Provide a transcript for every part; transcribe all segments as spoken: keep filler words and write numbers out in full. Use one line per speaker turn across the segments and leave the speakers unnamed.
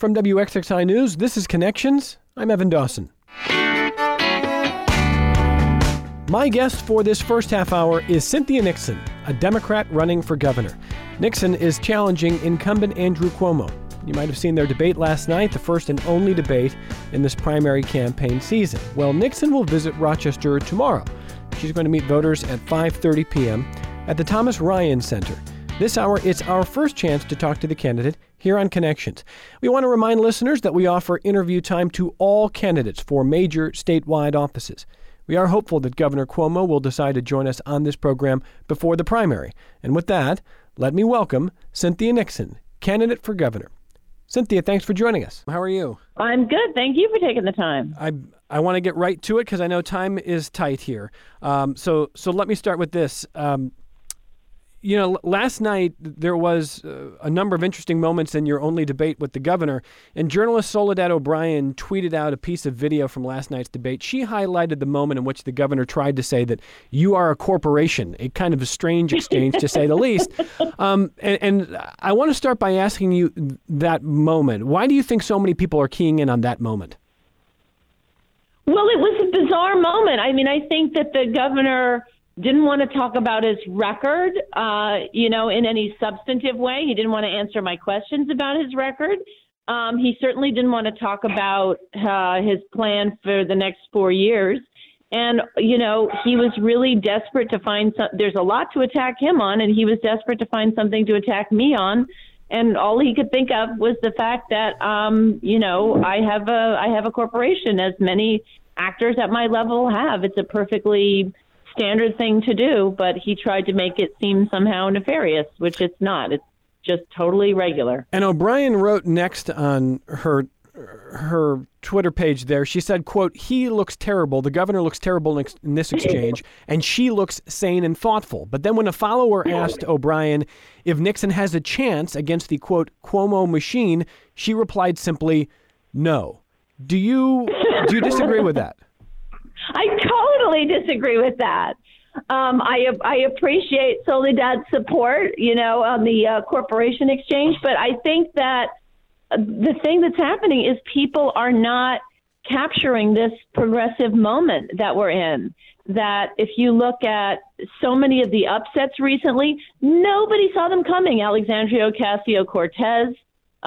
From W X X I News, this is Connections. I'm Evan Dawson. My guest for this first half hour is Cynthia Nixon, a Democrat running for governor. Nixon is challenging incumbent Andrew Cuomo. You might have seen their debate last night, the first and only debate in this primary campaign season. Well, Nixon will visit Rochester tomorrow. She's going to meet voters at five thirty p.m. at the Thomas Ryan Center. This hour, it's our first chance to talk to the candidate here on Connections. We want to remind listeners that we offer interview time to all candidates for major statewide offices. We are hopeful that Governor Cuomo will decide to join us on this program before the primary. And with that, let me welcome Cynthia Nixon, candidate for governor. Cynthia, thanks for joining us. How are you?
I'm good. Thank you for taking the time.
I I want to get right to it because I know time is tight here. Um, so so let me start with this. Um, You know, last night there was uh, a number of interesting moments in your only debate with the governor, and journalist Soledad O'Brien tweeted out a piece of video from last night's debate. She highlighted the moment in which the governor tried to say that you are a corporation, a kind of a strange exchange to say the least. Um, and, and I want to start by asking you that moment. Why do you think so many people are keying in on that moment?
Well, it was a bizarre moment. I mean, I think that the governor didn't want to talk about his record, uh, you know, in any substantive way. He didn't want to answer my questions about his record. Um, he certainly didn't want to talk about uh, his plan for the next four years. And, you know, he was really desperate to find some, there's a lot to attack him on, and he was desperate to find something to attack me on. And all he could think of was the fact that, um, you know, I have a I have a corporation, as many actors at my level have. It's a perfectly standard thing to do, but he tried to make it seem somehow nefarious, which it's not. It's just totally regular.
And O'Brien wrote next on her her Twitter page there, she said, quote, "He looks terrible. The governor looks terrible in, ex- in this exchange, and she looks sane and thoughtful." But then when a follower asked O'Brien if Nixon has a chance against the, quote, Cuomo machine, she replied simply, "No." Do you do you disagree with that?
I totally disagree with that. Um, I I appreciate Soledad's support, you know, on the uh, corporation exchange, but I think that the thing that's happening is people are not capturing this progressive moment that we're in. That if you look at so many of the upsets recently, nobody saw them coming. Alexandria Ocasio-Cortez,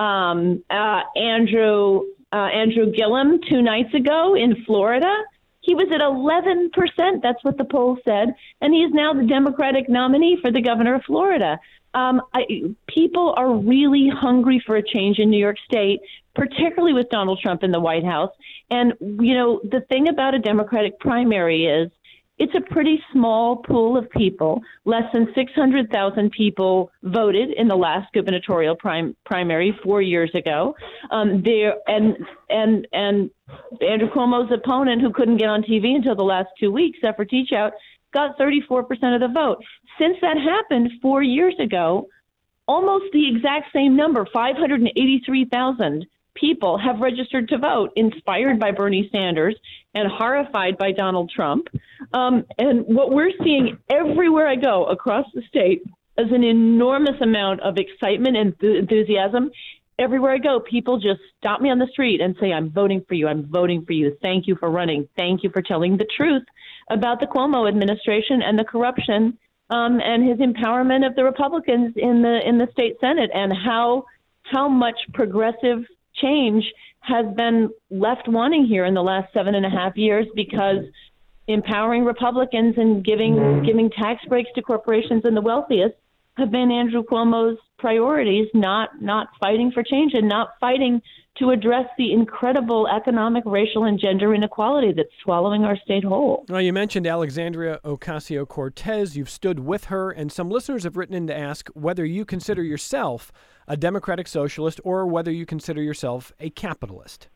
um, uh, Andrew uh, Andrew Gillum two nights ago in Florida. He was at eleven percent. That's what the poll said. And he is now the Democratic nominee for the governor of Florida. Um, I, people are really hungry for a change in New York State, particularly with Donald Trump in the White House. And, you know, the thing about a Democratic primary is it's a pretty small pool of people. Less than six hundred thousand people voted in the last gubernatorial prim- primary four years ago. Um, there and and and Andrew Cuomo's opponent, who couldn't get on T V until the last two weeks, Zephyr Teachout, got thirty-four percent of the vote. Since that happened four years ago, almost the exact same number, five hundred eighty-three thousand people have registered to vote, inspired by Bernie Sanders and horrified by Donald Trump. Um, and what we're seeing everywhere I go across the state is an enormous amount of excitement and enthusiasm. Everywhere I go, people just stop me on the street and say, "I'm voting for you. I'm voting for you. Thank you for running. Thank you for telling the truth about the Cuomo administration and the corruption um, and his empowerment of the Republicans in the in the state Senate, and how how much progressive change has been left wanting here in the last seven and a half years because empowering Republicans and giving giving tax breaks to corporations and the wealthiest have been Andrew Cuomo's priorities, not not fighting for change and not fighting to address the incredible economic, racial, and gender inequality that's swallowing our state whole.
Well, you mentioned Alexandria Ocasio-Cortez. You've stood with her, and some listeners have written in to ask whether you consider yourself a democratic socialist or whether you consider yourself a capitalist.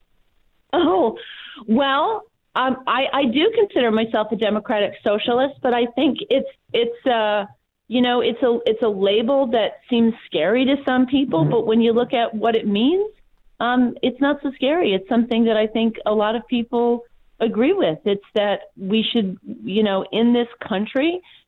Oh, well, um, I, I do consider myself a democratic socialist, but I think it's it's uh, you know it's a it's a label that seems scary to some people. But when you look at what it means, um, it's not so scary. It's something that I think a lot of people agree with. It's that we should, you know, in this country,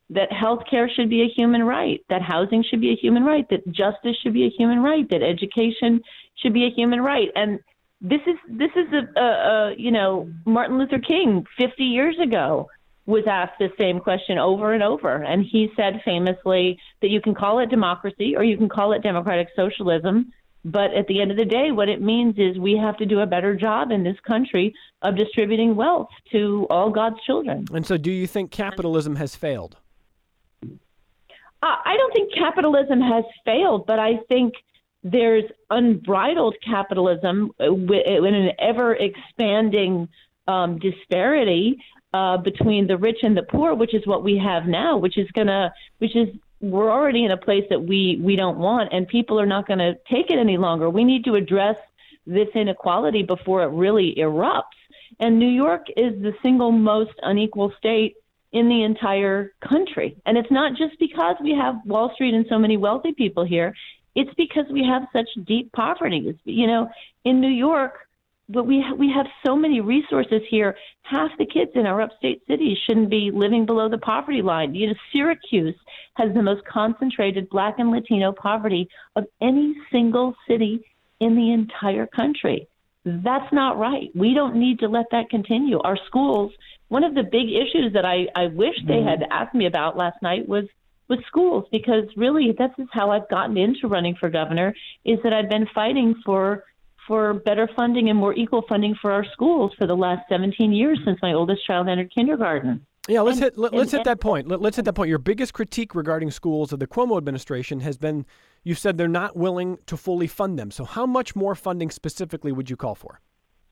that healthcare should be a human right, that housing should be a human right, that justice should be a human right, that education should be a human right. And this is this is a, a, a you know, Martin Luther King fifty years ago was asked the same question over and over. And he said famously that you can call it democracy or you can call it democratic socialism. But at the end of the day, what it means is we have to do a better job in this country of distributing wealth to all God's children.
And so do you think capitalism has failed?
Uh, I don't think capitalism has failed, but I think there's unbridled capitalism in an ever-expanding um, disparity Uh, between the rich and the poor, which is what we have now, which is gonna, which is we're already in a place that we we don't want, and people are not going to take it any longer. We need to address this inequality before it really erupts. And New York is the single most unequal state in the entire country, and it's not just because we have Wall Street and so many wealthy people here. It's because we have such deep poverty. It's, you know, in New York. But we ha- we have so many resources here. Half the kids in our upstate cities shouldn't be living below the poverty line. You know, Syracuse has the most concentrated Black and Latino poverty of any single city in the entire country. That's not right. We don't need to let that continue. Our schools, one of the big issues that I, I wish they had asked me about last night was with schools, because really this is how I've gotten into running for governor, is that I've been fighting for for better funding and more equal funding for our schools for the last seventeen years since my oldest child entered kindergarten.
Yeah, let's
and,
hit let, let's
and,
hit that point. Let, let's hit that point. Your biggest critique regarding schools of the Cuomo administration has been, you said they're not willing to fully fund them. So how much more funding specifically would you call for?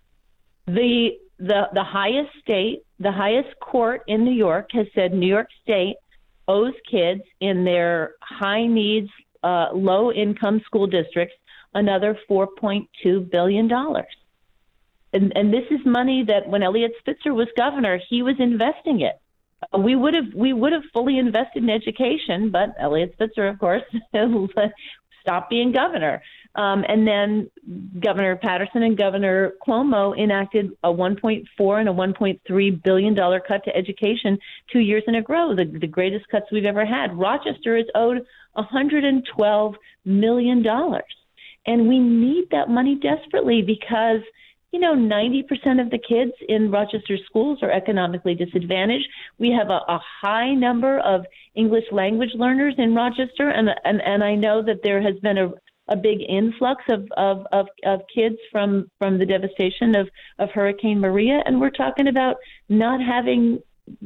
The the the highest state, the highest court in New York has said New York State owes kids in their high needs, uh, low income school districts another four point two billion dollars. And, and this is money that when Eliot Spitzer was governor, he was investing it. Uh, we would have we would have fully invested in education, but Eliot Spitzer, of course, stopped being governor. Um, and then Governor Patterson and Governor Cuomo enacted a one point four and a one point three billion dollars cut to education two years in a row, the, the greatest cuts we've ever had. Rochester is owed one hundred twelve million dollars. And we need that money desperately because, you know, ninety percent of the kids in Rochester schools are economically disadvantaged. We have a, a high number of English language learners in Rochester. And and, and I know that there has been a, a big influx of, of, of, of kids from, from the devastation of, of Hurricane Maria. And we're talking about not having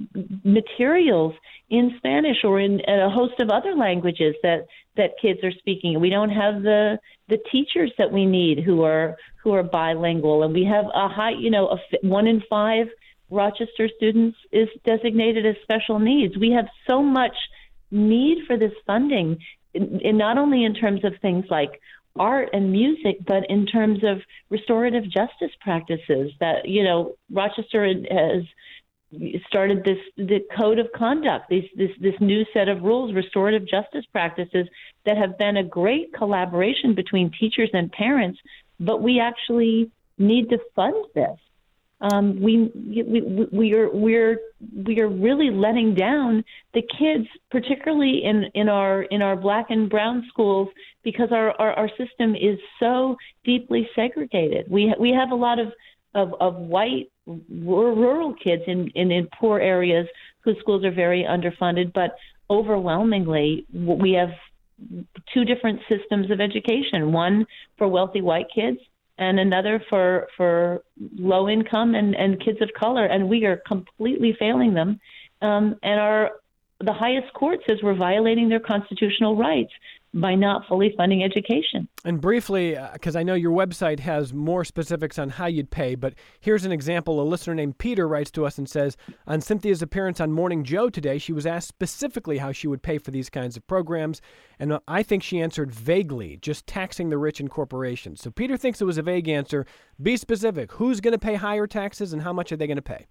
materials in Spanish or in a host of other languages that, that kids are speaking. We don't have the the teachers that we need who are who are bilingual, and we have a high, you know, a, one in five Rochester students is designated as special needs. We have so much need for this funding, in, in not only in terms of things like art and music, but in terms of restorative justice practices that, you know, Rochester has started this the code of conduct, this, this this new set of rules, restorative justice practices that have been a great collaboration between teachers and parents. But we actually need to fund this. Um, we we we are we're we are really letting down the kids, particularly in, in our in our Black and brown schools, because our, our, our system is so deeply segregated. We we have a lot of of, of white rural kids in, in, in poor areas whose schools are very underfunded, but overwhelmingly we have two different systems of education, one for wealthy white kids and another for for low income and, and kids of color, and we are completely failing them. Um, and our the highest court says we're violating their constitutional rights by not fully funding education.
And briefly, because uh, I know your website has more specifics on how you'd pay, but here's an example. A listener named Peter writes to us and says, on Cynthia's appearance on Morning Joe today, she was asked specifically how she would pay for these kinds of programs, and uh, I think she answered vaguely, just taxing the rich and corporations. So Peter thinks it was a vague answer. Be specific. Who's going to pay higher taxes, and how much are they going to pay?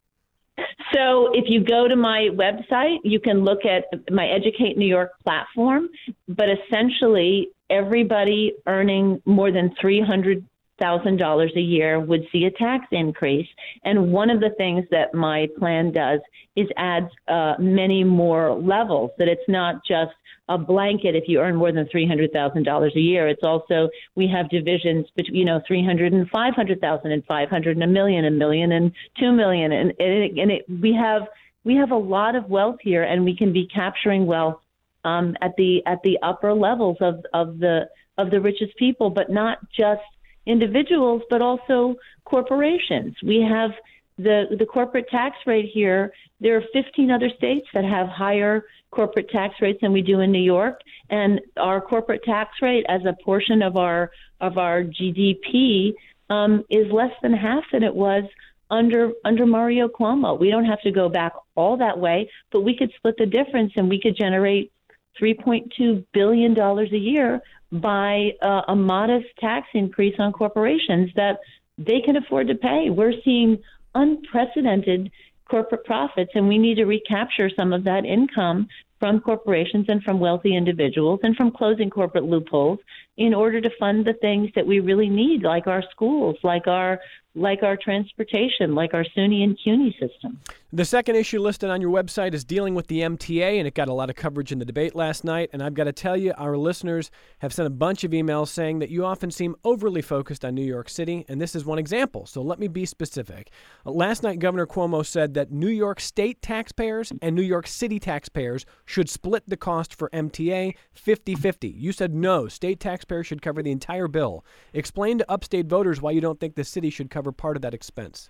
So if you go to my website, you can look at my Educate New York platform, but essentially everybody earning more than three hundred thousand dollars a year would see a tax increase. And one of the things that my plan does is adds uh, many more levels, that it's not just a blanket if you earn more than three hundred thousand dollars a year. It's also, we have divisions between, you know, three hundred and five hundred thousand and five hundred and a million, a million and two million. And, and, it, and it, we have we have a lot of wealth here, and we can be capturing wealth um, at the at the upper levels of, of the of the richest people, but not just individuals, but also corporations. We have the the corporate tax rate here. There are fifteen other states that have higher corporate tax rates than we do in New York, and our corporate tax rate as a portion of our of our G D P um, is less than half than it was under under Mario Cuomo. We don't have to go back all that way, but we could split the difference, and we could generate three point two billion dollars a year by uh, a modest tax increase on corporations that they can afford to pay. We're seeing unprecedented corporate profits, and we need to recapture some of that income from corporations and from wealthy individuals and from closing corporate loopholes in order to fund the things that we really need, like our schools, like our like our transportation, like our SUNY and CUNY system.
The second issue listed on your website is dealing with the M T A, and it got a lot of coverage in the debate last night. And I've got to tell you, our listeners have sent a bunch of emails saying that you often seem overly focused on New York City, and this is one example. So let me be specific. Last night, Governor Cuomo said that New York State taxpayers and New York City taxpayers should split the cost for M T A fifty-fifty. You said no, state taxpayers should cover the entire bill. Explain to upstate voters why you don't think the city should cover part of that expense.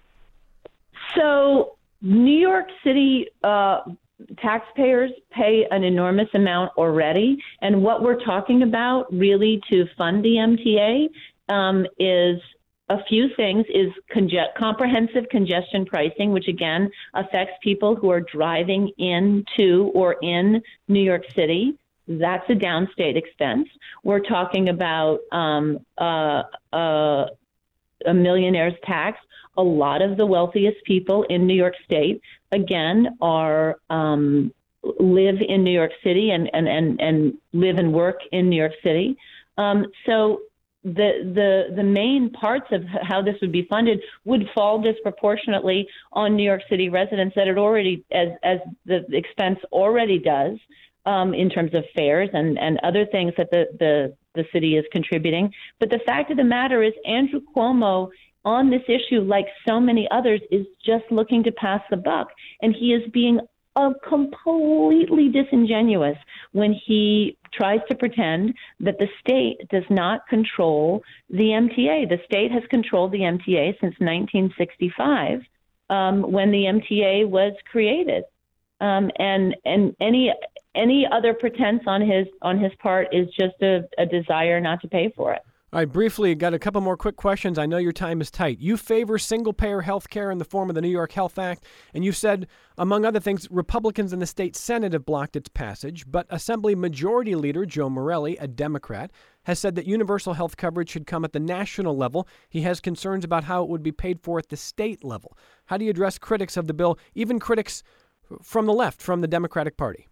So New York City uh, taxpayers pay an enormous amount already, and what we're talking about really to fund the M T A um, is a few things, is conge- comprehensive congestion pricing, which again affects people who are driving into or in New York City. That's a downstate expense. We're talking about um, uh, uh, a millionaire's tax. A lot of the wealthiest people in New York State, again, are um, live in New York City and, and, and, and live and work in New York City. Um, so the the the main parts of how this would be funded would fall disproportionately on New York City residents that it already, as as the expense already does, um, in terms of fares and, and other things that the, the the city is contributing. But the fact of the matter is, Andrew Cuomo on this issue, like so many others, is just looking to pass the buck, and he is being uh, completely disingenuous when he tries to pretend that the state does not control the M T A. The state has controlled the M T A since nineteen sixty-five, um, when the M T A was created, um, and and any any other pretense on his on his part is just a, a desire not to pay for it.
All right, briefly, got a couple more quick questions. I know your time is tight. You favor single-payer health care in the form of the New York Health Act, and you said, among other things, Republicans in the state Senate have blocked its passage, but Assembly Majority Leader Joe Morelle, a Democrat, has said that universal health coverage should come at the national level. He has concerns about how it would be paid for at the state level. How do you address critics of the bill, even critics from the left, from the Democratic Party?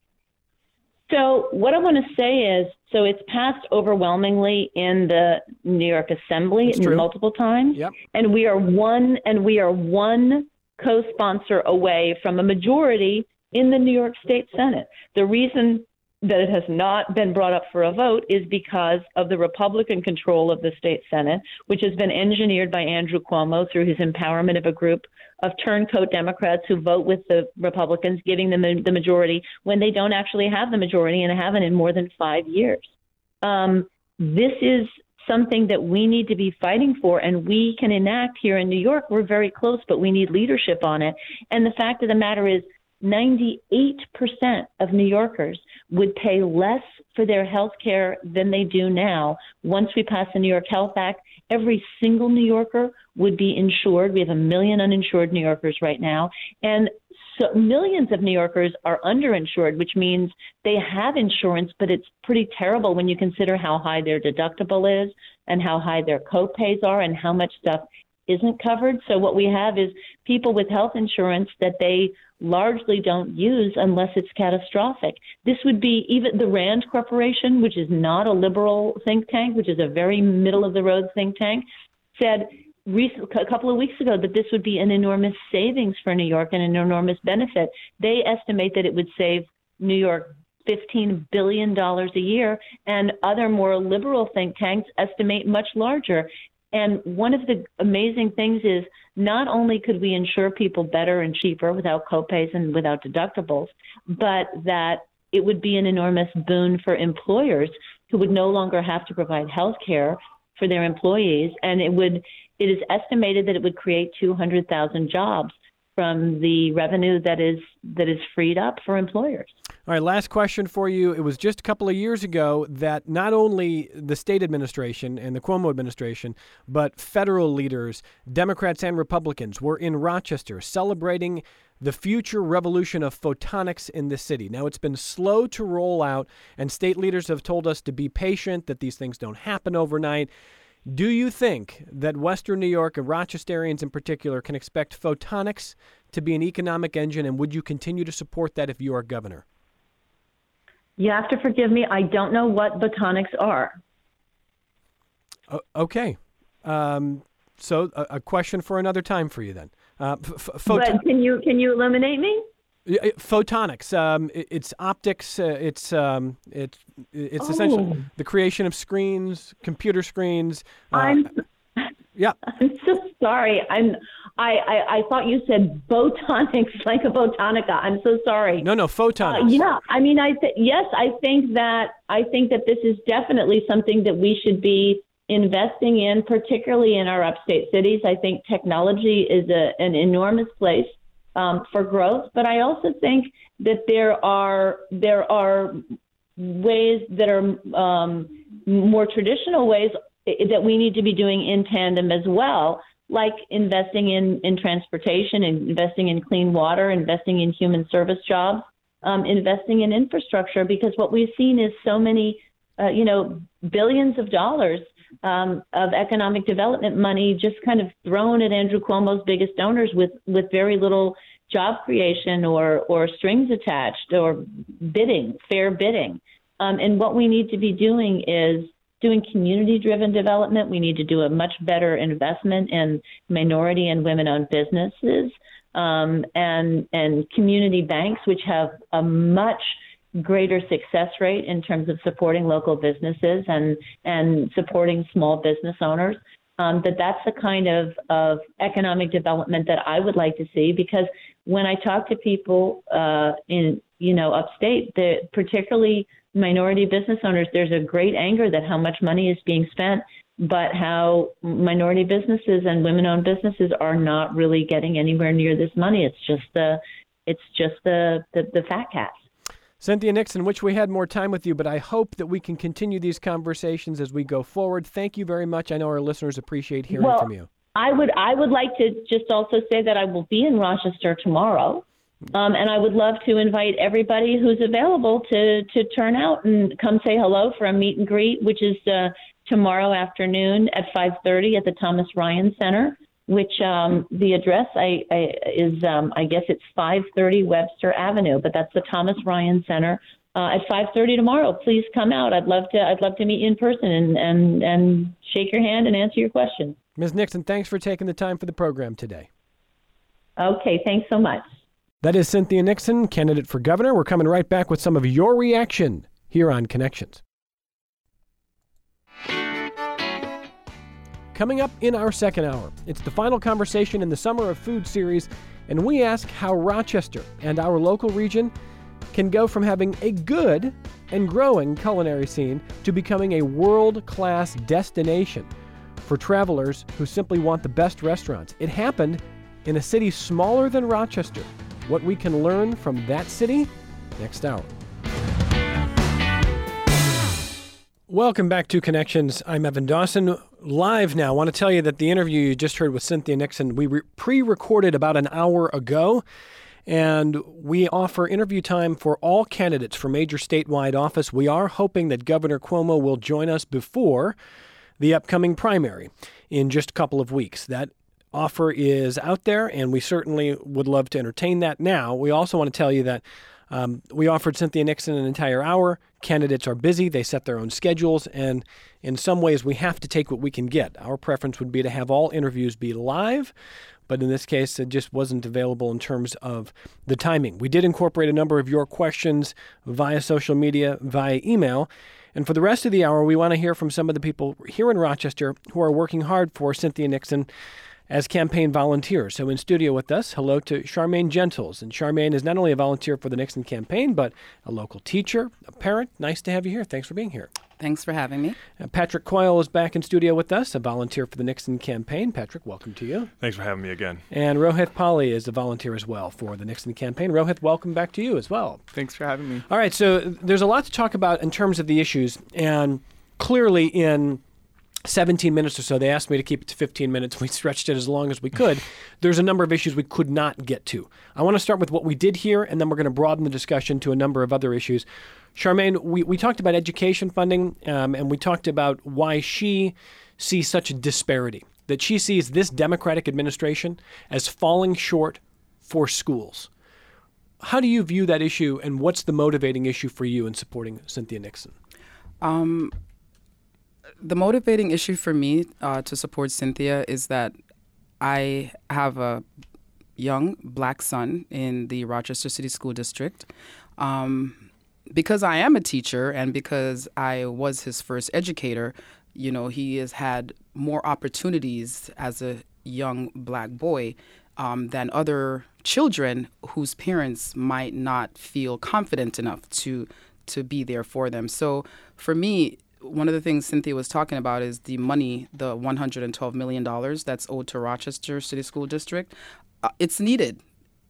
So what I want to say is, so it's passed overwhelmingly in the New York Assembly multiple times,
yep.
and we are one and we are one co-sponsor away from a majority in the New York State Senate. The reason that it has not been brought up for a vote is because of the Republican control of the state Senate, which has been engineered by Andrew Cuomo through his empowerment of a group of turncoat Democrats who vote with the Republicans, giving them the majority when they don't actually have the majority and haven't in more than five years. Um, this is something that we need to be fighting for, and we can enact here in New York. We're very close, but we need leadership on it. And the fact of the matter is, ninety-eight percent of New Yorkers would pay less for their health care than they do now. Once we pass the New York Health Act, every single New Yorker would be insured. We have a million uninsured New Yorkers right now. And so millions of New Yorkers are underinsured, which means they have insurance, but it's pretty terrible when you consider how high their deductible is and how high their co-pays are and how much stuff isn't covered. So what we have is people with health insurance that they largely don't use unless it's catastrophic. This would be even the RAND Corporation, which is not a liberal think tank, which is a very middle-of-the-road think tank, said recent, a couple of weeks ago that this would be an enormous savings for New York and an enormous benefit. They estimate that it would save New York fifteen billion dollars a year, and other more liberal think tanks estimate much larger. And one of the amazing things is not only could we insure people better and cheaper without copays and without deductibles, but that it would be an enormous boon for employers who would no longer have to provide health care for their employees. And it would, it is estimated that it would create two hundred thousand jobs from the revenue that is that is freed up for employers.
All right, last question for you. It was just a couple of years ago that not only the state administration and the Cuomo administration, but federal leaders, Democrats and Republicans, were in Rochester celebrating the future revolution of photonics in the city. Now, it's been slow to roll out, and state leaders have told us to be patient, that these things don't happen overnight. Do you think that Western New York and Rochesterians in particular can expect photonics to be an economic engine, and would you continue to support that if you are governor?
You have to forgive me. I don't know what photonics are.
Uh, okay. Um, so a, a question for another time for you then. Uh, f- f- photo-
but can you can you eliminate me?
Photonics. Um, it, it's optics. Uh, it's um, it's it's
oh.
essentially the creation of screens, computer screens. Uh,
I'm.
Yeah.
I'm so sorry. I'm. I, I, I thought you said photonics, like a botanica. I'm so sorry.
No, no, photonics.
Uh, yeah. I mean, I th- yes, I think that I think that this is definitely something that we should be investing in, particularly in our upstate cities. I think technology is a, an enormous place um, for growth, but I also think that there are there are ways that are um, more traditional ways that we need to be doing in tandem as well, like investing in, in transportation, investing in clean water, investing in human service jobs, um, investing in infrastructure, because what we've seen is so many, uh, you know, billions of dollars um, of economic development money just kind of thrown at Andrew Cuomo's biggest donors with, with very little job creation or, or strings attached or bidding, fair bidding. Um, and what we need to be doing is doing community-driven development. We need to do a much better investment in minority and women-owned businesses um, and and community banks, which have a much greater success rate in terms of supporting local businesses and and supporting small business owners. Um, that that's the kind of, of economic development that I would like to see, because when I talk to people uh, in you know upstate, particularly minority business owners, there's a great anger that how much money is being spent, but how minority businesses and women-owned businesses are not really getting anywhere near this money. It's just the, it's just the, the, the fat cats.
Cynthia Nixon, wish we had more time with you, but I hope that we can continue these conversations as we go forward. Thank you very much. I know our listeners appreciate hearing
well,
from you.
I would, I would like to just also say that I will be in Rochester tomorrow. Um, and I would love to invite everybody who's available to, to turn out and come say hello for a meet and greet, which is uh, tomorrow afternoon at five thirty at the Thomas Ryan Center, which um, the address I, I, is, um, I guess it's five thirty Webster Avenue, but that's the Thomas Ryan Center uh, at five thirty tomorrow. Please come out. I'd love to I'd love to meet you in person and, and, and shake your hand and answer your questions.
Miz Nixon, thanks for taking the time for the program today.
Okay, thanks so much.
That is Cynthia Nixon, candidate for governor. We're coming right back with some of your reaction here on Connections. Coming up in our second hour, it's the final conversation in the Summer of Food series, and we ask how Rochester and our local region can go from having a good and growing culinary scene to becoming a world-class destination for travelers who simply want the best restaurants. It happened in a city smaller than Rochester. What we can learn from that city next hour. Welcome back to Connections. I'm Evan Dawson. Live now, I want to tell you that the interview you just heard with Cynthia Nixon, we re- pre-recorded about an hour ago, and we offer interview time for all candidates for major statewide office. We are hoping that Governor Cuomo will join us before the upcoming primary in just a couple of weeks. That offer is out there, and we certainly would love to entertain that now. We also want to tell you that um, we offered Cynthia Nixon an entire hour. Candidates are busy. They set their own schedules, and in some ways we have to take what we can get. Our preference would be to have all interviews be live, but in this case, it just wasn't available in terms of the timing. We did incorporate a number of your questions via social media, via email. And for the rest of the hour, we want to hear from some of the people here in Rochester who are working hard for Cynthia Nixon as campaign volunteers. So in studio with us, hello to Charmaine Gentles. And Charmaine is not only a volunteer for the Nixon campaign, but a local teacher, a parent. Nice to have you here. Thanks for being here.
Thanks for having me.
Uh, Patrick Coyle is back in studio with us, a volunteer for the Nixon campaign. Patrick, welcome to you.
Thanks for having me again.
And Rohit Pali is a volunteer as well for the Nixon campaign. Rohit, welcome back to you as well.
Thanks for having me.
All right, so there's a lot to talk about in terms of the issues, and clearly in seventeen minutes or so, they asked me to keep it to fifteen minutes. We stretched it as long as we could. There's a number of issues we could not get to. I want to start with what we did here, and then we're going to broaden the discussion to a number of other issues. Charmaine, we, we talked about education funding, um, and we talked about why she sees such a disparity, that she sees this Democratic administration as falling short for schools. How do you view that issue, and what's the motivating issue for you in supporting Cynthia Nixon?
Um, the motivating issue for me uh, to support Cynthia is that I have a young black son in the Rochester City School District. Um, because I am a teacher and because I was his first educator, you know, he has had more opportunities as a young black boy um, than other children whose parents might not feel confident enough to to be there for them. So for me, one of the things Cynthia was talking about is the money, the one hundred twelve million dollars that's owed to Rochester City School District. Uh, it's needed.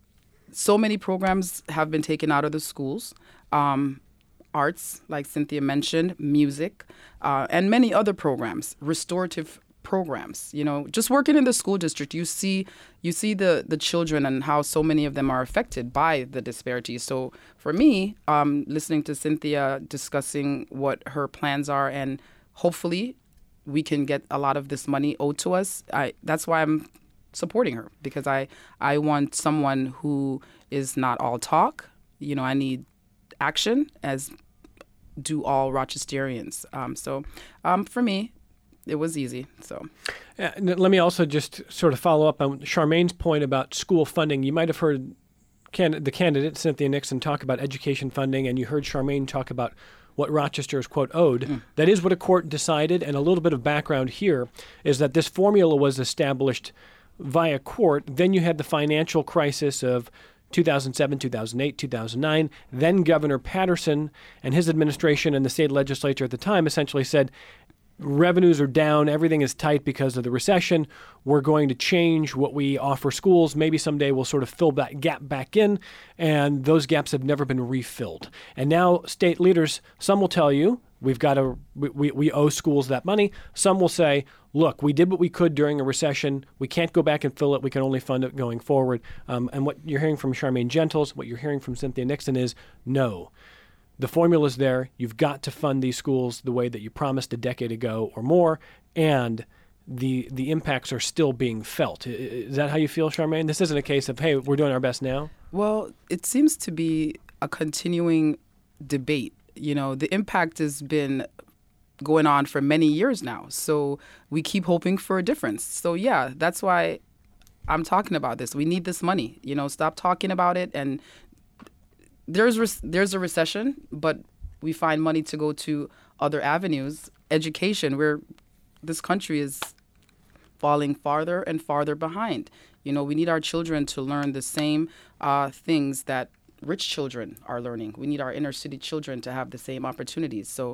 So many programs have been taken out of the schools. Um, arts, like Cynthia mentioned, music, uh, and many other programs, restorative programs. You know, just working in the school district, you see you see the, the children and how so many of them are affected by the disparities. So for me, um, listening to Cynthia discussing what her plans are, and hopefully we can get a lot of this money owed to us, I, that's why I'm supporting her, because I, I want someone who is not all talk. You know, I need action, as do all Rochesterians. Um, so um, for me, it was easy. So,
uh, let me also just sort of follow up on Charmaine's point about school funding. You might have heard can- the candidate, Cynthia Nixon, talk about education funding, and you heard Charmaine talk about what Rochester is, quote, owed. Mm. That is what a court decided, and a little bit of background here is that this formula was established via court. Then you had the financial crisis of two thousand seven, two thousand eight, two thousand nine. Then Governor Patterson and his administration and the state legislature at the time essentially said, revenues are down, everything is tight because of the recession. We're going to change what we offer schools. Maybe someday we'll sort of fill that gap back in, and those gaps have never been refilled. And now state leaders, some will tell you, we've got to, we, we owe schools that money. Some will say, look, we did what we could during a recession. We can't go back and fill it. We can only fund it going forward. Um, and what you're hearing from Charmaine Gentles, what you're hearing from Cynthia Nixon is, no. The formula's there. You've got to fund these schools the way that you promised a decade ago or more, and the the impacts are still being felt. Is that how you feel, Charmaine? This isn't a case of, hey, we're doing our best now?
Well, it seems to be a continuing debate. You know, the impact has been going on for many years now, so we keep hoping for a difference. So, yeah, that's why I'm talking about this. We need this money. You know, stop talking about it, and There's re- there's a recession, but we find money to go to other avenues. Education, where this country is falling farther and farther behind. You know, we need our children to learn the same uh, things that rich children are learning. We need our inner city children to have the same opportunities. So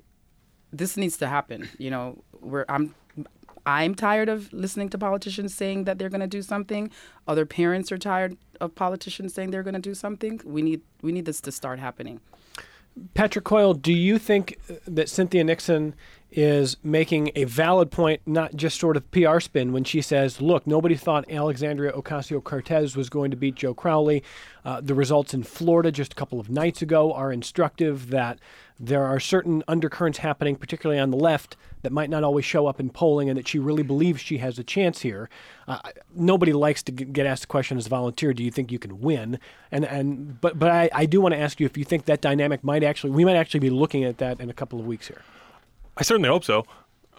this needs to happen. You know, where I'm I'm tired of listening to politicians saying that they're going to do something. Other parents are tired of politicians saying they're going to do something. We need we need this to start happening.
Patrick Coyle, do you think that Cynthia Nixon is making a valid point, not just sort of P R spin, when she says, look, nobody thought Alexandria Ocasio-Cortez was going to beat Joe Crowley. Uh, the results in Florida just a couple of nights ago are instructive that there are certain undercurrents happening, particularly on the left, that might not always show up in polling, and that she really believes she has a chance here. Uh, nobody likes to get asked the question as a volunteer, do you think you can win? And and But, but I, I do want to ask you if you think that dynamic might actually, we might actually be looking at that in a couple of weeks here.
I certainly hope so.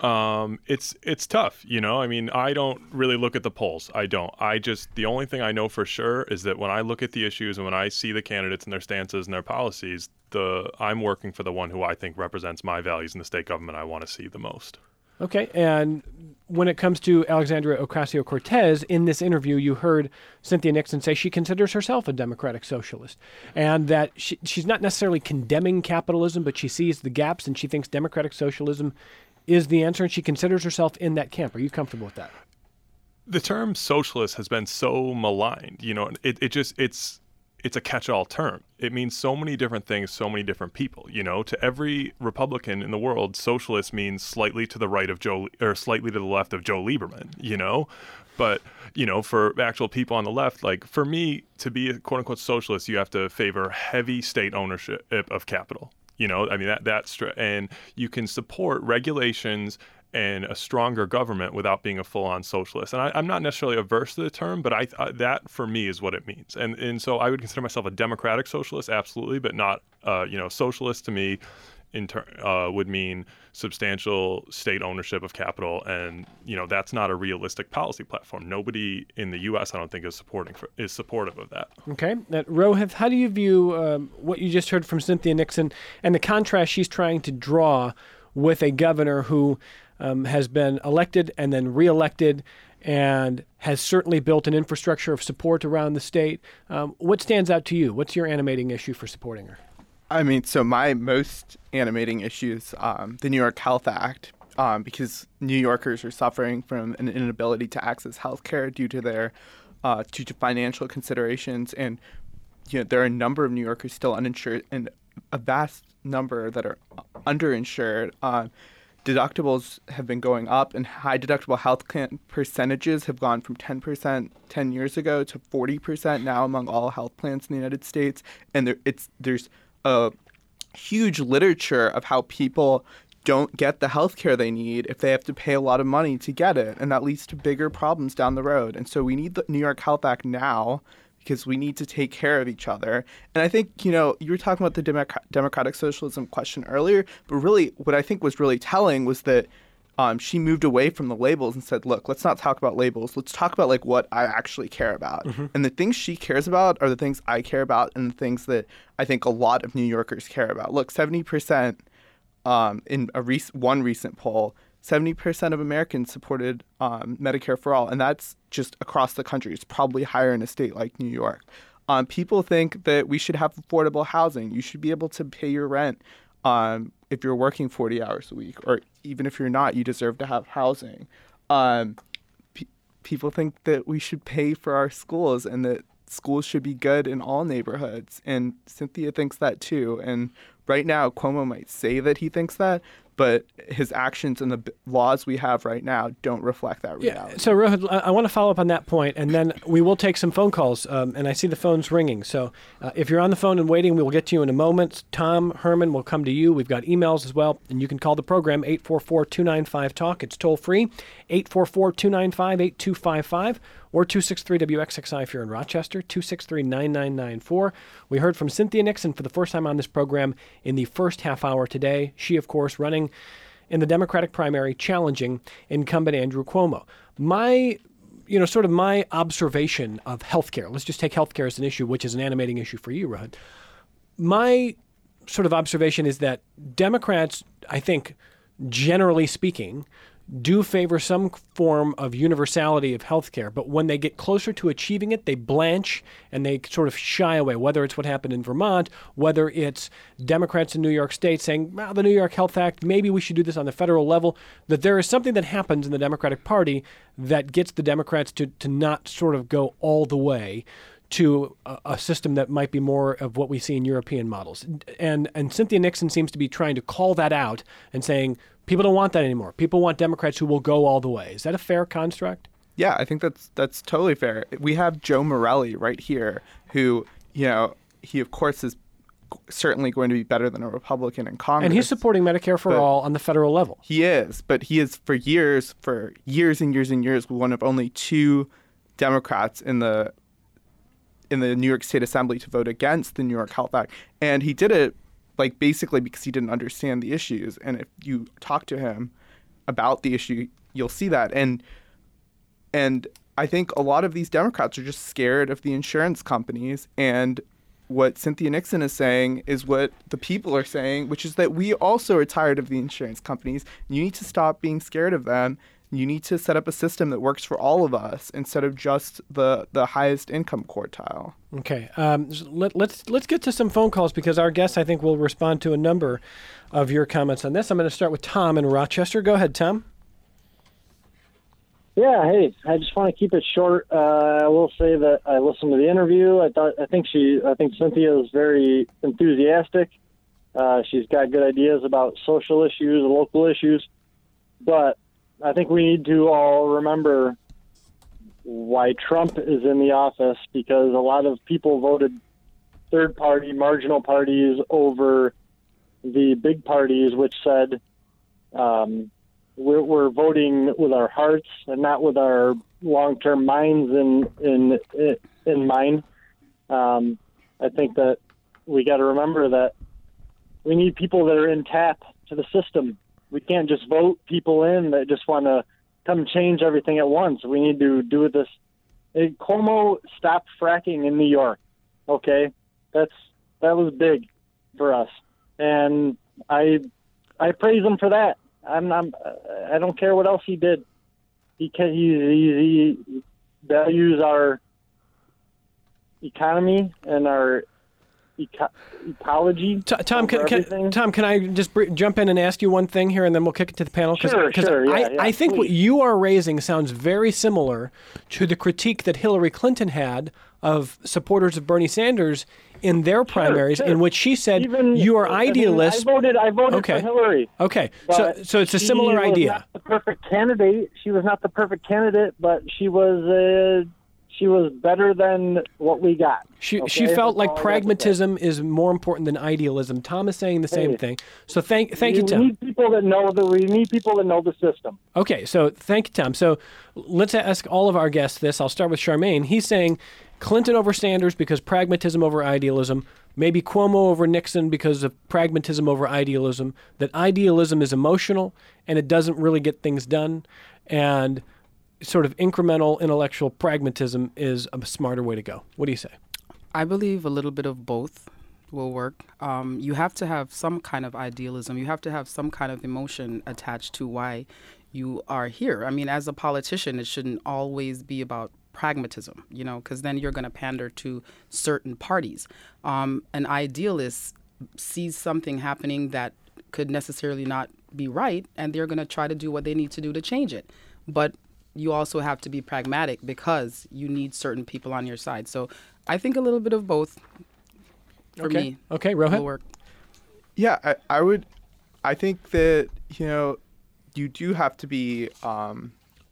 Um, it's it's tough, you know. I mean, I don't really look at the polls. I don't. I just the only thing I know for sure is that when I look at the issues and when I see the candidates and their stances and their policies, the I'm working for the one who I think represents my values in the state government I want to see the most.
Okay, and when it comes to Alexandria Ocasio-Cortez, in this interview, you heard Cynthia Nixon say she considers herself a democratic socialist, and that she, she's not necessarily condemning capitalism, but she sees the gaps, and she thinks democratic socialism is the answer, and she considers herself in that camp. Are you comfortable with that?
The term socialist has been so maligned. You know, it, it just, it's... it's a catch-all term. It means so many different things, so many different people. You know, to every Republican in the world, socialist means slightly to the right of Joe, or slightly to the left of Joe Lieberman, you know? But, you know, for actual people on the left, like for me, to be a quote-unquote socialist, you have to favor heavy state ownership of capital. You know, I mean, that that's, and you can support regulations and a stronger government without being a full-on socialist. And I, I'm not necessarily averse to the term, but I, I that for me is what it means. And and so I would consider myself a democratic socialist, absolutely, but not, uh, you know, socialist to me in ter- uh, would mean substantial state ownership of capital. And, you know, that's not a realistic policy platform. Nobody in the U S, I don't think, is supporting for, is supportive of that.
Okay. Uh, Rohith, how do you view um, what you just heard from Cynthia Nixon and the contrast she's trying to draw with a governor who Um, has been elected and then reelected and has certainly built an infrastructure of support around the state? Um, what stands out to you? What's your animating issue for supporting her?
I mean, so my most animating issue is um, the New York Health Act, um, because New Yorkers are suffering from an inability to access health care due to their uh, due to financial considerations. And you know, there are a number of New Yorkers still uninsured and a vast number that are underinsured. Uh, Deductibles have been going up, and high deductible health plan percentages have gone from ten percent ten years ago to forty percent now among all health plans in the United States. And there, it's there's a huge literature of how people don't get the health care they need if they have to pay a lot of money to get it, and that leads to bigger problems down the road. And so we need the New York Health Act now, because we need to take care of each other. And I think, you know, you were talking about the Democ- democratic socialism question earlier, but really what I think was really telling was that um, she moved away from the labels and said, look, let's not talk about labels. Let's talk about like what I actually care about. Mm-hmm. And the things she cares about are the things I care about and the things that I think a lot of New Yorkers care about. Look, seventy percent um, in a rec- one recent poll, seventy percent of Americans supported um, Medicare for All, and that's just across the country. It's probably higher in a state like New York. Um, people think that we should have affordable housing. You should be able to pay your rent um, if you're working forty hours a week, or even if you're not, you deserve to have housing. Um, pe- people think that we should pay for our schools and that schools should be good in all neighborhoods, and Cynthia thinks that too. And right now, Cuomo might say that he thinks that, but his actions and the b- laws we have right now don't reflect that reality.
Yeah. So, Rohith, I, I want to follow up on that point, and then we will take some phone calls, um, and I see the phones ringing. So uh, if you're on the phone and waiting, we will get to you in a moment. Tom Herman will come to you. We've got emails as well, and you can call the program, eight four four, two nine five, talk. It's toll-free, eight four four, two nine five, eight two five five, or two six three W X X I if you're in Rochester, two six three, nine nine nine four. We heard from Cynthia Nixon for the first time on this program in the first half hour today. She, of course, running in the Democratic primary, challenging incumbent Andrew Cuomo. My, you know, sort of my observation of healthcare, let's just take healthcare as an issue, which is an animating issue for you, Rohith. My sort of observation is that Democrats, I think, generally speaking, do favor some form of universality of healthcare, but when they get closer to achieving it, they blanch and they sort of shy away, whether it's what happened in Vermont, whether it's Democrats in New York State saying, well, the New York Health Act, maybe we should do this on the federal level, that there is something that happens in the Democratic Party that gets the Democrats to, to not sort of go all the way to a, a system that might be more of what we see in European models. And and Cynthia Nixon seems to be trying to call that out and saying people don't want that anymore. People want Democrats who will go all the way. Is that a fair construct?
Yeah, I think that's that's totally fair. We have Joe Morelli right here, who, you know, he of course is certainly going to be better than a Republican in Congress.
And he's supporting Medicare for all on the federal level.
He is, but he is for years, for years and years and years, one of only two Democrats in the in the New York State Assembly to vote against the New York Health Act. And he did it like basically because he didn't understand the issues. And if you talk to him about the issue, you'll see that. And and I think a lot of these Democrats are just scared of the insurance companies. And what Cynthia Nixon is saying is what the people are saying, which is that we also are tired of the insurance companies. You need to stop being scared of them. You need to set up a system that works for all of us instead of just the, the highest income quartile.
Okay, um, let, let's let's get to some phone calls because our guests, I think, will respond to a number of your comments on this. I'm going to start with Tom in Rochester. Go ahead, Tom.
Yeah, hey, I just want to keep it short. Uh, I will say that I listened to the interview. I thought I think she I think Cynthia is very enthusiastic. Uh, she's got good ideas about social issues and local issues, but I think we need to all remember why Trump is in the office, because a lot of people voted third-party, marginal parties over the big parties, which said um, we're, we're voting with our hearts and not with our long-term minds in in in mind. Um, I think that we got to remember that we need people that are in tap to the system. We can't just vote people in that just want to come change everything at once. We need to do this. Hey, Cuomo stopped fracking in New York. Okay, that's that was big for us, and I I praise him for that. I'm, I'm I don't care what else he did. He can, he, he, he values our economy and our Eco- ecology.
T- Tom, can, can, Tom, can I just br- jump in and ask you one thing here, and then we'll kick it to the panel?
Cause, sure, cause sure.
I,
Yeah, yeah,
I think
please.
what you are raising sounds very similar to the critique that Hillary Clinton had of supporters of Bernie Sanders in their primaries,
sure.
in which she said,
Even,
you are
I mean,
idealists.
I voted, I voted
okay.
for Hillary.
Okay, so so it's a similar
she was
idea.
Not the perfect candidate. She was not the perfect candidate, but she was uh, she was better than what we got.
She
okay?
she felt
That's
like
all I
pragmatism is more important than idealism. Tom is saying the same
Hey.
thing. So thank thank
we,
you, Tom.
We need people that know the we need people that know the system.
Okay, so thank you, Tom. So let's ask all of our guests this. I'll start with Charmaine. He's saying Clinton over Sanders because pragmatism over idealism. Maybe Cuomo over Nixon because of pragmatism over idealism. That idealism is emotional and it doesn't really get things done. And sort of incremental intellectual pragmatism is a smarter way to go. What do you say?
I believe a little bit of both will work. Um, you have to have some kind of idealism. You have to have some kind of emotion attached to why you are here. I mean, as a politician, it shouldn't always be about pragmatism, you know, because then you're going to pander to certain parties. Um, an idealist sees something happening that could necessarily not be right, and they're going to try to do what they need to do to change it. But you also have to be pragmatic because you need certain people on your side. So I think a little bit of both for
okay.
me
Okay,
will
Rohit?
work.
Yeah, I, I would. I think that, you know, you do have to be um,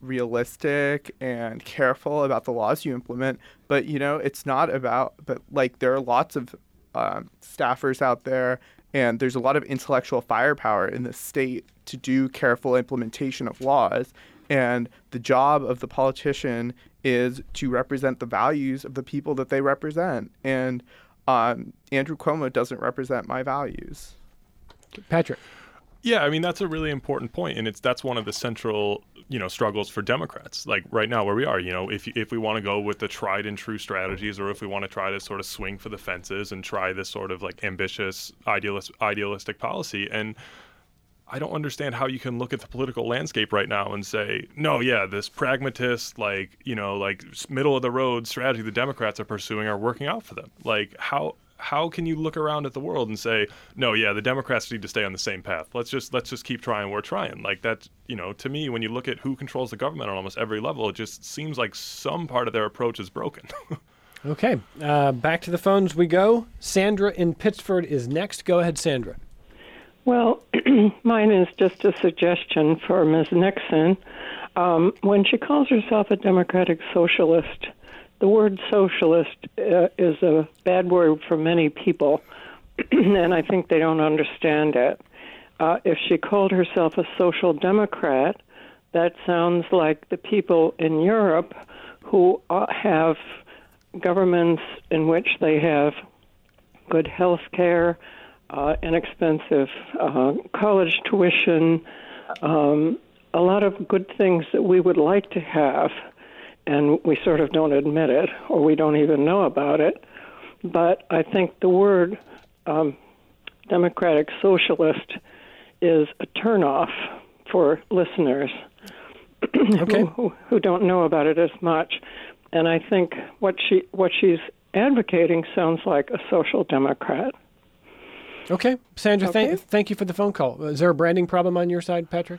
realistic and careful about the laws you implement. But, you know, it's not about, but like there are lots of um, staffers out there, and there's a lot of intellectual firepower in the state to do careful implementation of laws. And the job of the politician is to represent the values of the people that they represent. And um, Andrew Cuomo doesn't represent my values.
Patrick.
Yeah, I mean, that's a really important point, and it's that's one of the central, you know, struggles for Democrats. Like right now where we are, you know, if if we want to go with the tried and true strategies, or if we want to try to sort of swing for the fences and try this sort of like ambitious, idealist, idealistic policy. And I don't understand how you can look at the political landscape right now and say, no, yeah, this pragmatist, like, you know, like middle of the road strategy the Democrats are pursuing are working out for them. Like how how can you look around at the world and say, no, yeah, the Democrats need to stay on the same path. Let's just let's just keep trying. We're trying. Like that, you know, to me, when you look at who controls the government on almost every level, it just seems like some part of their approach is broken.
Okay, uh, back to the phones we go. Sandra in Pittsford is next. Go ahead, Sandra.
Well, mine is just a suggestion for Miz Nixon. Um, when she calls herself a democratic socialist, the word socialist uh, is a bad word for many people, and I think they don't understand it. Uh, if she called herself a social democrat, that sounds like the people in Europe who uh, have governments in which they have good health care, uh, inexpensive uh, college tuition, um, a lot of good things that we would like to have, and we sort of don't admit it, or we don't even know about it. But I think the word um, democratic socialist is a turnoff for listeners
okay.
who, who, who don't know about it as much. And I think what she what she's advocating sounds like a social democrat.
Okay. Sandra,
Okay.
Thank, thank you for the phone call. Is there a branding problem on your side, Patrick?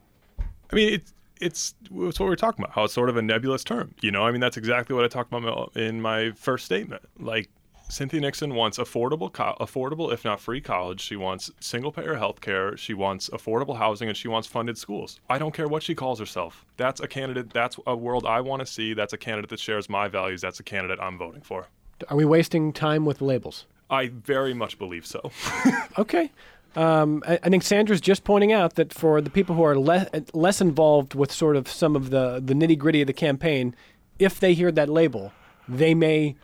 I mean, it's it's it's what we were talking about, how it's sort of a nebulous term. You know, I mean, that's exactly what I talked about in my first statement. Like, Cynthia Nixon wants affordable, co- affordable, if not free college. She wants single-payer health care. She wants affordable housing, and she wants funded schools. I don't care what she calls herself. That's a candidate. That's a world I want to see. That's a candidate that shares my values. That's a candidate I'm voting for.
Are we wasting time with labels?
I very much believe so.
Okay. Um, I, I think Sandra's just pointing out that for the people who are le- less involved with sort of some of the, the nitty-gritty of the campaign, if they hear that label, they may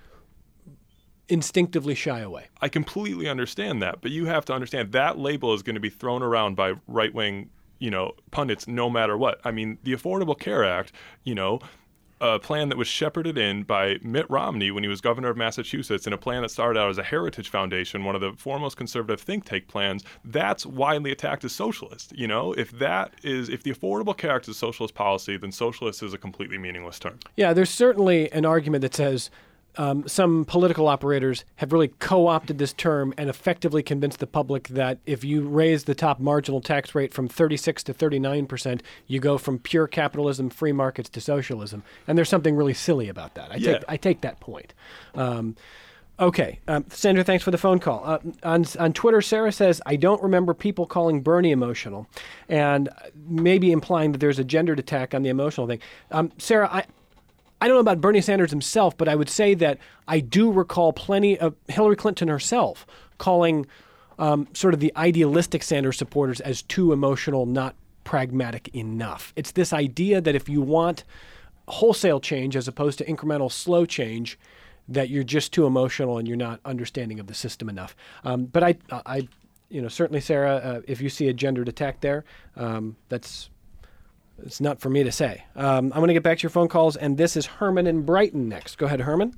instinctively shy away.
I completely understand that, but you have to understand that label is going to be thrown around by right-wing, you know, pundits no matter what. I mean, the Affordable Care Act, you know, a plan that was shepherded in by Mitt Romney when he was governor of Massachusetts, and a plan that started out as a Heritage Foundation, one of the foremost conservative think tank plans, that's widely attacked as socialist. You know, if that is, if the Affordable Care Act is socialist policy, then socialist is a completely meaningless term.
Yeah, there's certainly an argument that says Um, some political operators have really co-opted this term and effectively convinced the public that if you raise the top marginal tax rate from thirty-six to thirty-nine percent, you go from pure capitalism, free markets to socialism. And there's something really silly about that. I
Yeah.
take I take that point. Um, okay. Um, Sandra, thanks for the phone call. Uh, on, on Twitter, Sarah says, I don't remember people calling Bernie emotional, and maybe implying that there's a gendered attack on the emotional thing. Um, Sarah, I... I don't know about Bernie Sanders himself, but I would say that I do recall plenty of Hillary Clinton herself calling um, sort of the idealistic Sanders supporters as too emotional, not pragmatic enough. It's this idea that if you want wholesale change as opposed to incremental slow change, that you're just too emotional and you're not understanding of the system enough. Um, but I, I, you know, certainly, Sarah, uh, if you see a gendered attack there, um, that's It's not for me to say. Um, I'm going to get back to your phone calls, and this is Herman in Brighton next. Go ahead, Herman.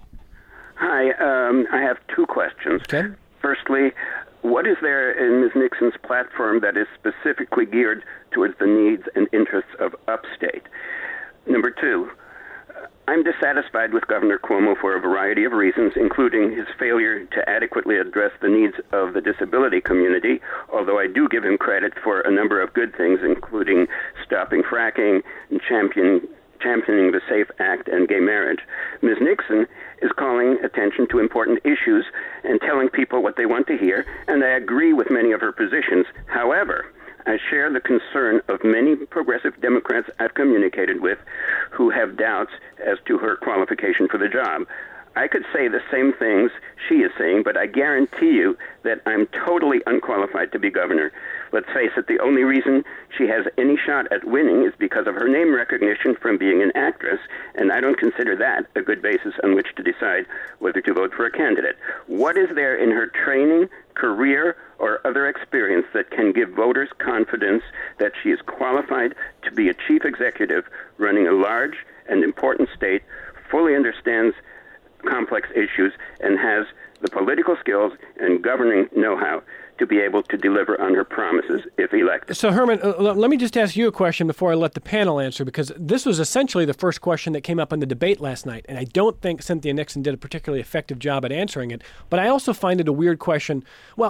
Hi. Um, I have two questions.
Okay.
Firstly, what is there in Miz Nixon's platform that is specifically geared towards the needs and interests of upstate? Number two, I'm dissatisfied with Governor Cuomo for a variety of reasons, including his failure to adequately address the needs of the disability community, although I do give him credit for a number of good things, including stopping fracking and champion, championing the SAFE Act and gay marriage. Miz Nixon is calling attention to important issues and telling people what they want to hear, and I agree with many of her positions. However, I share the concern of many progressive Democrats I've communicated with who have doubts as to her qualification for the job. I could say the same things she is saying, but I guarantee you that I'm totally unqualified to be governor. Let's face it, the only reason she has any shot at winning is because of her name recognition from being an actress, and I don't consider that a good basis on which to decide whether to vote for a candidate. What is there in her training, career, or other experience that can give voters confidence that she is qualified to be a chief executive running a large and important state, fully understands complex issues, and has the political skills and governing know-how to be able to deliver on her promises if elected?
So, Herman, uh, let me just ask you a question before I let the panel answer, because this was essentially the first question that came up in the debate last night, and I don't think Cynthia Nixon did a particularly effective job at answering it. But I also find it a weird question. Well,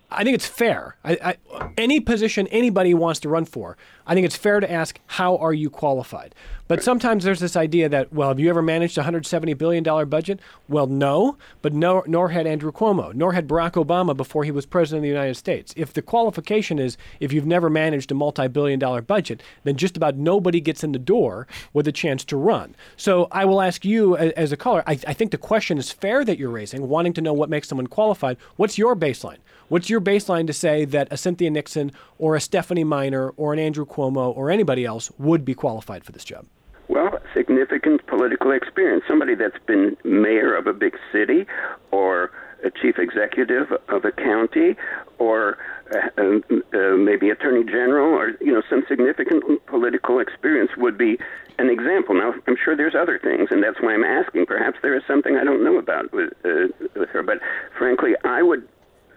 I think it's fair. I, I, any position anybody wants to run for, I think it's fair to ask, how are you qualified? But sometimes there's this idea that, well, have you ever managed a one hundred seventy billion dollars budget? Well, no, but no, nor had Andrew Cuomo, nor had Barack Obama before he was president of the United States. If the qualification is if you've never managed a multi-billion dollar budget, then just about nobody gets in the door with a chance to run. So I will ask you as a caller, I, I think the question is fair that you're raising, wanting to know what makes someone qualified. What's your baseline? What's your baseline to say that a Cynthia Nixon or a Stephanie Miner or an Andrew Cuomo or anybody else would be qualified for this job?
Well, significant political experience. Somebody that's been mayor of a big city or a chief executive of a county or uh, uh, maybe attorney general or, you know, some significant political experience would be an example. Now, I'm sure there's other things, and that's why I'm asking. Perhaps there is something I don't know about with, uh, with her. But frankly, I would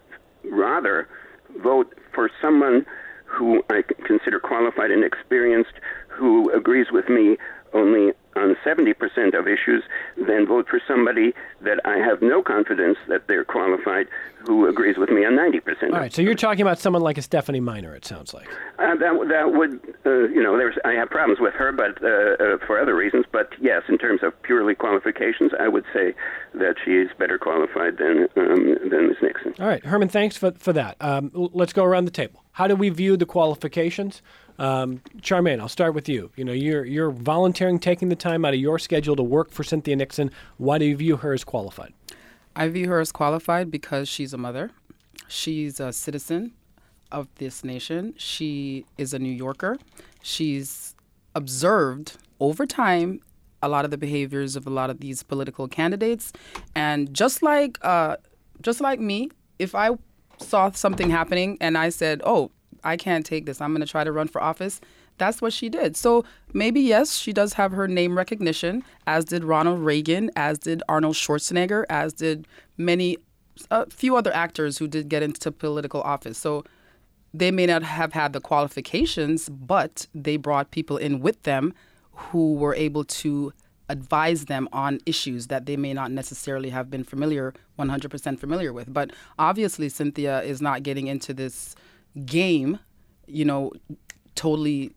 rather vote for someone who I consider qualified and experienced, who agrees with me only on seventy percent of issues, than vote for somebody that I have no confidence that they're qualified, who agrees with me on ninety percent.
All right, so you're talking about someone like a Stephanie Miner, it sounds like.
Uh, that that would, uh, you know, there's I have problems with her, but uh, uh, for other reasons. But yes, in terms of purely qualifications, I would say that she is better qualified than um, than Miz Nixon.
All right, Herman, thanks for for that. Um, l- let's go around the table. How do we view the qualifications? Um, Charmaine, I'll start with you. You know, you're you're volunteering, taking the time out of your schedule to work for Cynthia Nixon. Why do you view her as qualified?
I view her as qualified because she's a mother. She's a citizen of this nation. She is a New Yorker. She's observed over time a lot of the behaviors of a lot of these political candidates. And just like uh, just like me, if I saw something happening and I said, oh, I can't take this, I'm going to try to run for office, that's what she did. So maybe, yes, she does have her name recognition, as did Ronald Reagan, as did Arnold Schwarzenegger, as did many, a few other actors who did get into political office. So they may not have had the qualifications, but they brought people in with them who were able to advise them on issues that they may not necessarily have been familiar, one hundred percent familiar with. But obviously, Cynthia is not getting into this game, you know, totally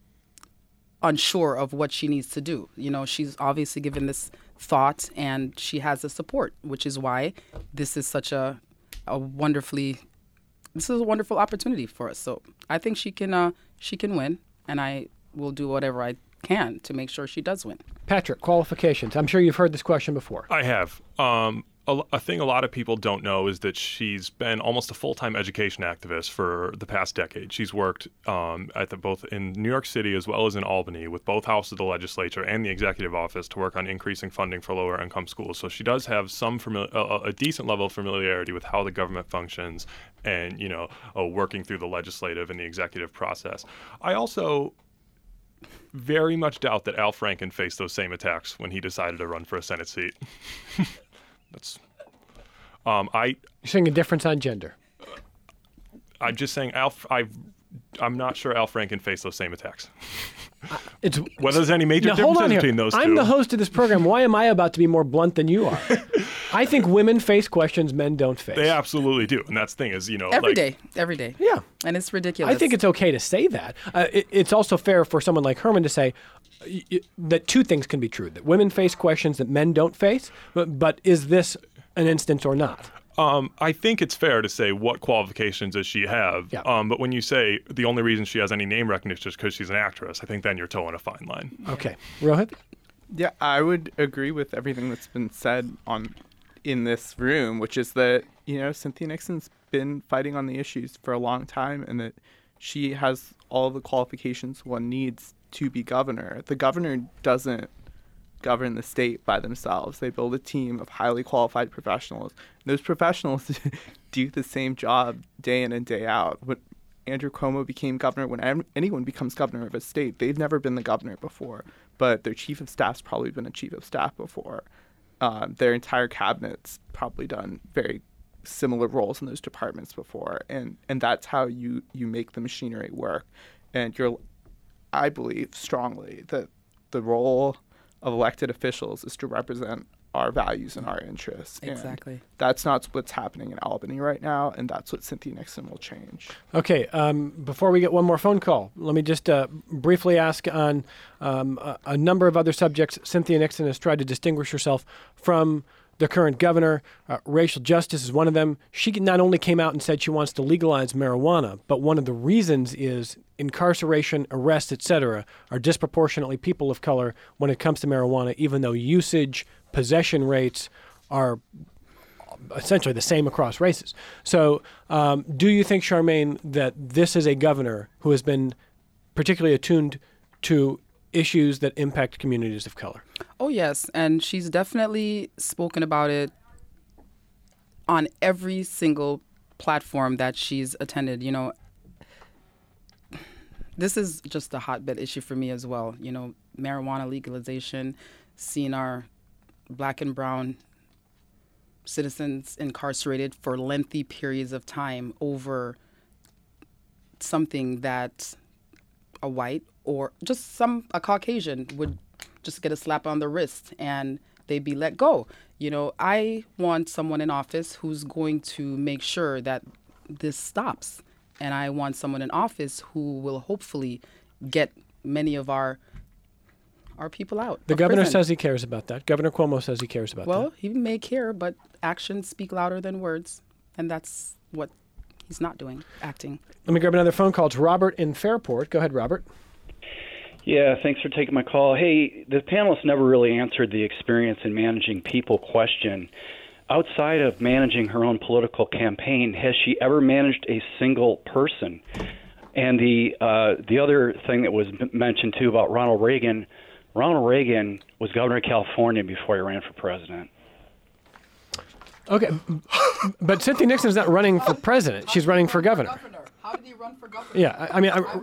unsure of what she needs to do. You know, she's obviously given this thought and she has the support, which is why this is such a a wonderfully this is a wonderful opportunity for us. So I think she can uh, she can win, and I will do whatever I can to make sure she does win.
Patrick, qualifications. I'm sure you've heard this question before.
I have. Um, a, a thing a lot of people don't know is that she's been almost a full-time education activist for the past decade. She's worked um, at the, both in New York City as well as in Albany with both houses of the legislature and the executive office to work on increasing funding for lower-income schools. So she does have some famili- a, a decent level of familiarity with how the government functions and, you know, uh, working through the legislative and the executive process. I also very much doubt that Al Franken faced those same attacks when he decided to run for a Senate seat. That's, um, I.
You're saying a difference on gender.
I'm just saying Al. I, I'm not sure Al Franken faced those same attacks.
Uh, it's
whether there's any major
now, hold on
differences
here.
between those
I'm
two.
the host of this program. Why am I about to be more blunt than you are? I think women face questions men don't face.
They absolutely do, and that's the thing is, you know,
Every
like,
day, every day.
Yeah.
And it's ridiculous.
I think it's okay to say that. Uh, it, it's also fair for someone like Herman to say y- y- that two things can be true, that women face questions that men don't face, but, but is this an instance or not?
Um, I think it's fair to say what qualifications does she have.
Yeah.
Um, but when you say the only reason she has any name recognition is because she's an actress, I think then you're towing a fine line.
Okay. Rohit?
Yeah, I would agree with everything that's been said on in this room, which is that, you know, Cynthia Nixon's been fighting on the issues for a long time and that she has all the qualifications one needs to be governor. The governor doesn't govern the state by themselves. They build a team of highly qualified professionals. And those professionals do the same job day in and day out. When Andrew Cuomo became governor, when anyone becomes governor of a state, they've never been the governor before, but their chief of staff's probably been a chief of staff before. Um, their entire cabinet's probably done very similar roles in those departments before, and and that's how you you make the machinery work. And you're, I believe strongly that the role of elected officials is to represent our values and our interests.
Exactly.
And that's not what's happening in Albany right now, and that's what Cynthia Nixon will change.
Okay, um, before we get one more phone call, let me just uh, briefly ask on um, a, a number of other subjects. Cynthia Nixon has tried to distinguish herself from the current governor. Uh, racial justice is one of them. She not only came out and said she wants to legalize marijuana, but one of the reasons is incarceration, arrests, et cetera, are disproportionately people of color when it comes to marijuana, even though usage, possession rates are essentially the same across races. So um, do you think, Charmaine, that this is a governor who has been particularly attuned to issues that impact communities of color?
Oh, yes. And she's definitely spoken about it on every single platform that she's attended. You know, this is just a hotbed issue for me as well. You know, marijuana legalization, seeing our Black and brown citizens incarcerated for lengthy periods of time over something that a white or just some a Caucasian would just get a slap on the wrist and they'd be let go. You know, I want someone in office who's going to make sure that this stops. And I want someone in office who will hopefully get many of our our people out.
The
of
governor
prison.
says he cares about that. Governor Cuomo says he cares about
Well,
that.
he may care, but actions speak louder than words. And that's what he's not doing, acting.
Let me grab another phone call. It's Robert in Fairport. Go ahead, Robert.
Yeah, thanks for taking my call. Hey, the panelists never really answered the experience in managing people question. Outside of managing her own political campaign, has she ever managed a single person? And the uh, the other thing that was m- mentioned, too, about Ronald Reagan, Ronald Reagan was governor of California before he ran for president.
Okay, but Cynthia Nixon is not running for president. She's running for governor.
How did he run for governor?
Yeah, I, I mean, I,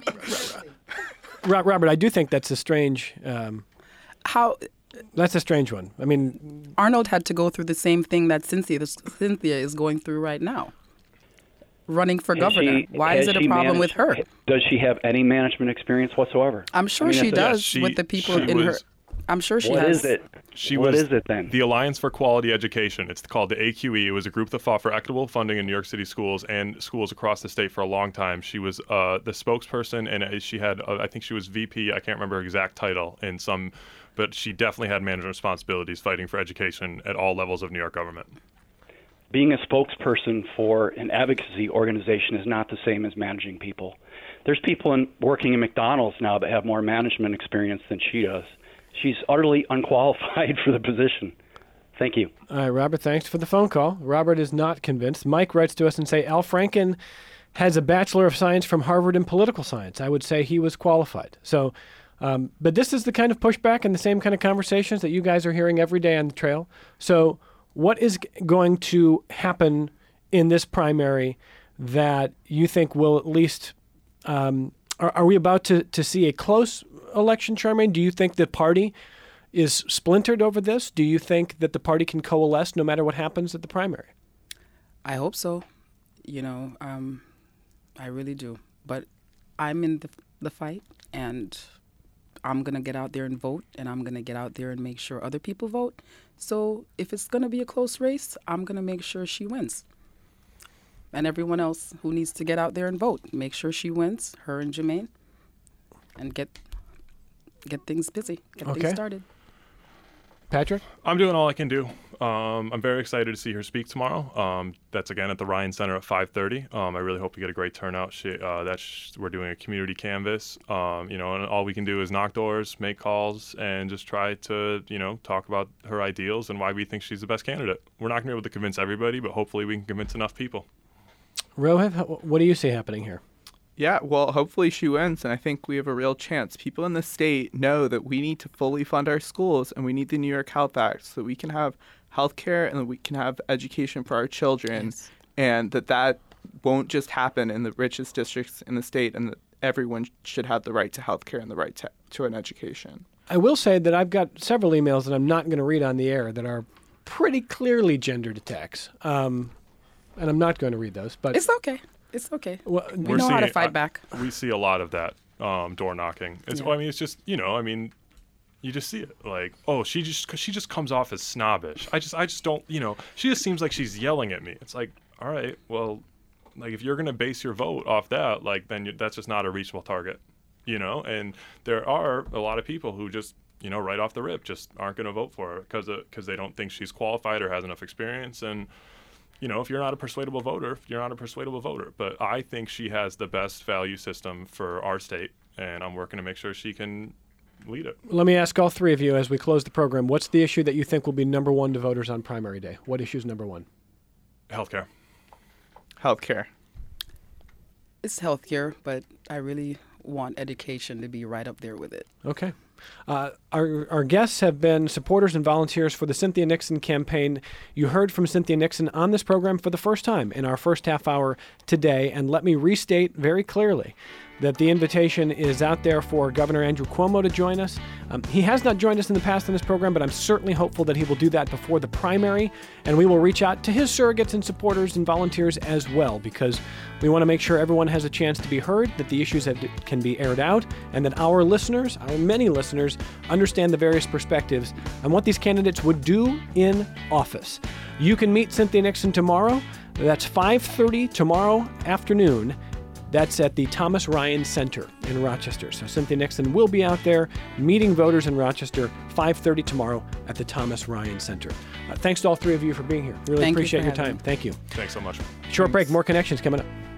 Robert, I do think that's a strange. Um,
How
that's a strange one. I mean,
Arnold had to go through the same thing that Cynthia Cynthia is going through right now, running for
Has
governor.
she-
Why
has
is it a
she
problem with
managed-
her?
Does she have any management experience whatsoever?
I'm sure
I mean,
she
that's a-
does
she-
with the people
she
in her.
was-
I'm sure she
What
has.
is it?
She
what
was
is it then?
the Alliance for Quality Education. It's called the A Q E. It was a group that fought for equitable funding in New York City schools and schools across the state for a long time. She was uh, the spokesperson, and uh, she had, uh, I think she was V P. I can't remember her exact title in some, but she definitely had management responsibilities fighting for education at all levels of New York government.
Being a spokesperson for an advocacy organization is not the same as managing people. There's people in, working in McDonald's now that have more management experience than she does. She's utterly unqualified for the position. Thank you.
all right, Robert, thanks for the phone call. Robert is not convinced. Mike writes to us and say, Al Franken has a Bachelor of Science from Harvard in political science. I would say he was qualified. So, um, but this is the kind of pushback and the same kind of conversations that you guys are hearing every day on the trail. So what is g- going to happen in this primary that you think will at least um, are, are we about to, to see a close election, Charmaine? Do you think the party is splintered over this? Do you think that the party can coalesce no matter what happens at the primary?
I hope so. You know, um, I really do. But I'm in the, the fight, and I'm going to get out there and vote, and I'm going to get out there and make sure other people vote. So if it's going to be a close race, I'm going to make sure she wins. And everyone else who needs to get out there and vote, make sure she wins, her and Jermaine, and get get things busy, get
Okay.
things started.
Patrick?
I'm doing all I can do. Um, I'm very excited to see her speak tomorrow. Um, that's again at the Ryan Center at five thirty. Um, I really hope to get a great turnout. She, uh, that's we're doing a community canvas. Um, you know, and all we can do is knock doors, make calls, and just try to you know talk about her ideals and why we think she's the best candidate. We're not going to be able to convince everybody, but hopefully we can convince enough people.
Rohit, how- what do you see happening here?
Yeah, well, hopefully she wins, and I think we have a real chance. People in the state know that we need to fully fund our schools, and we need the New York Health Act so that we can have health care and that we can have education for our children,
Yes.
and that that won't just happen in the richest districts in the state, and that everyone should have the right to health care and the right to, to an education.
I will say that I've got several emails that I'm not going to read on the air that are pretty clearly gendered attacks. Um, and I'm not going to read those. But
It's okay. It's okay.
well,
We
We're
know how to
seeing-
fight
uh,
back.
We see a lot of that um, door knocking. It's,
Yeah.
well, I mean, it's just you know, I mean, You just see it, like, oh, she just cause she just comes off as snobbish. I just I just don't, you know, she just seems like she's yelling at me. It's like, all right, well, like if you're gonna base your vote off that, like then you, that's just not a reachable target, you know. And there are a lot of people who just, you know, right off the rip, just aren't gonna vote for her because because they don't think she's qualified or has enough experience. And you know, if you're not a persuadable voter, you're not a persuadable voter. But I think she has the best value system for our state, and I'm working to make sure she can lead it.
Let me ask all three of you as we close the program, what's the issue that you think will be number one to voters on primary day? What issue is number one?
Healthcare.
Healthcare.
It's healthcare, but I really want education to be right up there with it.
Okay. Uh, our, our guests have been supporters and volunteers for the Cynthia Nixon campaign. You heard from Cynthia Nixon on this program for the first time in our first half hour today. And let me restate very clearly that the invitation is out there for Governor Andrew Cuomo to join us. Um, he has not joined us in the past on this program, but I'm certainly hopeful that he will do that before the primary, and we will reach out to his surrogates and supporters and volunteers as well, because we want to make sure everyone has a chance to be heard, that the issues have, can be aired out, and that our listeners, our many listeners, understand the various perspectives on what these candidates would do in office. You can meet Cynthia Nixon tomorrow. That's five thirty tomorrow afternoon. That's at the Thomas Ryan Center in Rochester. So Cynthia Nixon will be out there meeting voters in Rochester five thirty tomorrow at the Thomas Ryan Center. Uh, thanks to all three of you for being here. Really
Thank
appreciate
you
your
for
time.
me.
Thank you.
Thanks so much.
Short break, more connections coming up.